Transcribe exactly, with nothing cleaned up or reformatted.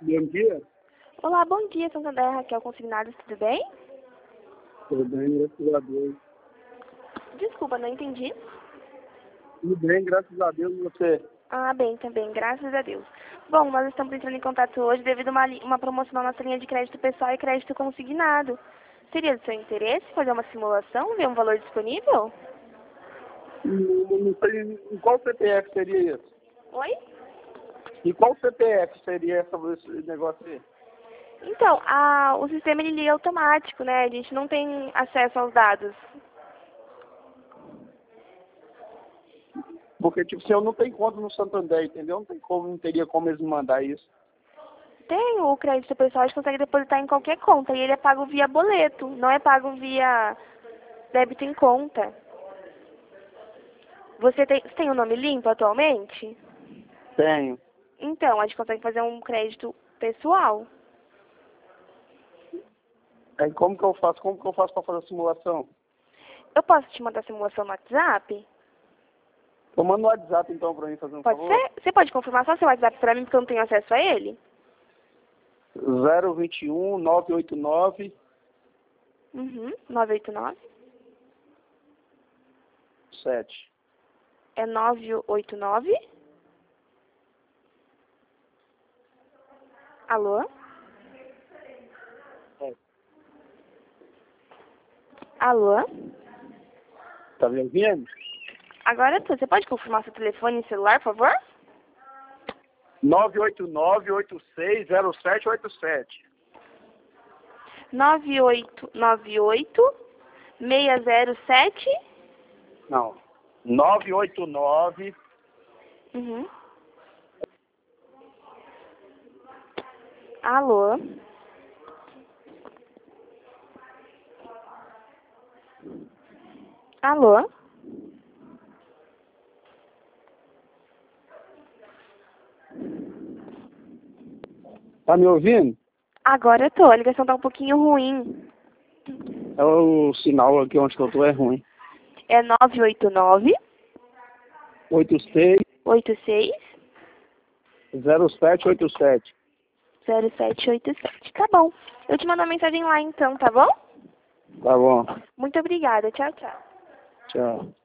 Bom dia. Olá, bom dia, Santander, Raquel Consignados, tudo bem? Tudo bem, graças a Deus. Desculpa, não entendi. Tudo bem, graças a Deus, e você? Ah, bem, também, graças a Deus. Bom, nós estamos entrando em contato hoje devido a uma, li- uma promoção na nossa linha de crédito pessoal e crédito consignado. Seria do seu interesse fazer uma simulação, ver um valor disponível? Não, não sei em qual C P F seria isso? Oi? Em qual C P F seria essa, esse negócio aí? Então, a, o sistema ele liga automático, né? A gente não tem acesso aos dados. Porque, tipo, se eu não tenho conta no Santander, entendeu? Não tem como, não teria como eles me mandar isso. Tem o crédito pessoal, a gente consegue depositar em qualquer conta e ele é pago via boleto, não é pago via débito em conta. Você tem, você tem o nome limpo atualmente? Tenho. Então, a gente consegue fazer um crédito pessoal. Aí como que eu faço? Como que eu faço para fazer a simulação? Eu posso te mandar a simulação no WhatsApp? Eu mando no WhatsApp, então, para mim fazer um Pode favor. ser? Você pode confirmar só seu WhatsApp pra mim, porque eu não tenho acesso a ele? zero vinte e um, nove oito nove, Uhum, nove oito nove. sete. É nove oito nove. Alô? É. Alô? Tá me ouvindo? Agora tu, você pode confirmar seu telefone e celular, por favor? nove oito nove, oito seis zero sete oito sete. nove oito nove oito, seis zero sete. Não. nove oito nove. Uhum. Alô? Alô? Tá me ouvindo? Agora eu tô, a ligação tá um pouquinho ruim. É o sinal aqui onde que eu tô é ruim. É nove oito nove, oito seis oito seis, zero sete oito sete. zero sete oito sete. Tá bom. Eu te mando uma mensagem lá então, tá bom? Tá bom. Muito obrigada. Tchau, tchau. Tchau.